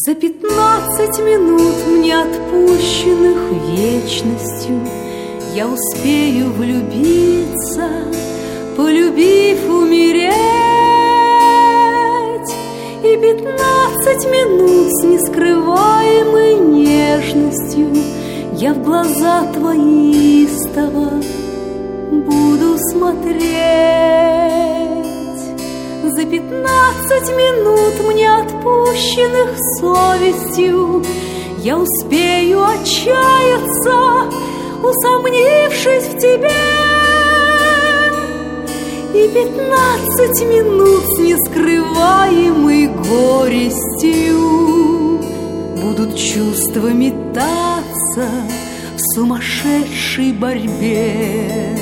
За 15 минут мне отпущенных вечностью я успею влюбиться, полюбив умереть. И 15 минут с нескрываемой нежностью я в глаза твои истово буду смотреть. За 15 минут мне отпущенных совестью я успею отчаяться, усомнившись в тебе. И 15 минут с нескрываемой горестью будут чувства метаться в сумасшедшей борьбе.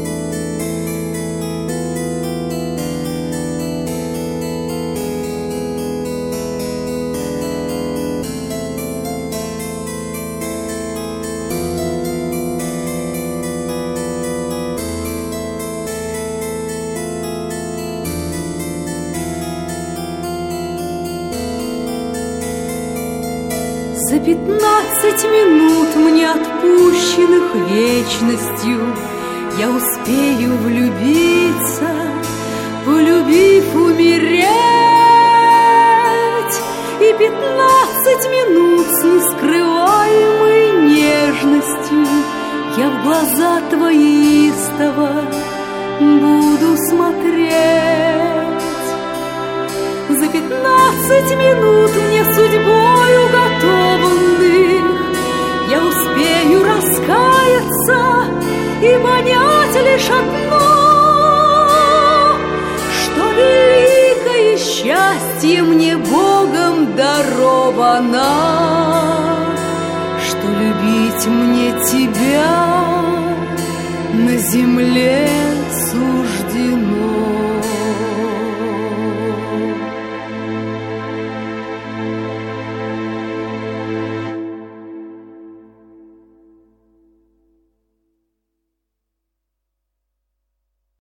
За 15 минут мне отпущенных вечностью я успею влюбиться, полюбив умереть. И 15 минут с нескрываемой нежностью я в глаза твои истово буду смотреть. За 15 минут мне судьбой уготованных я успею раскаяться и понять лишь одно, что великое счастье мне Богом даровано, что любить мне тебя на земле суждено.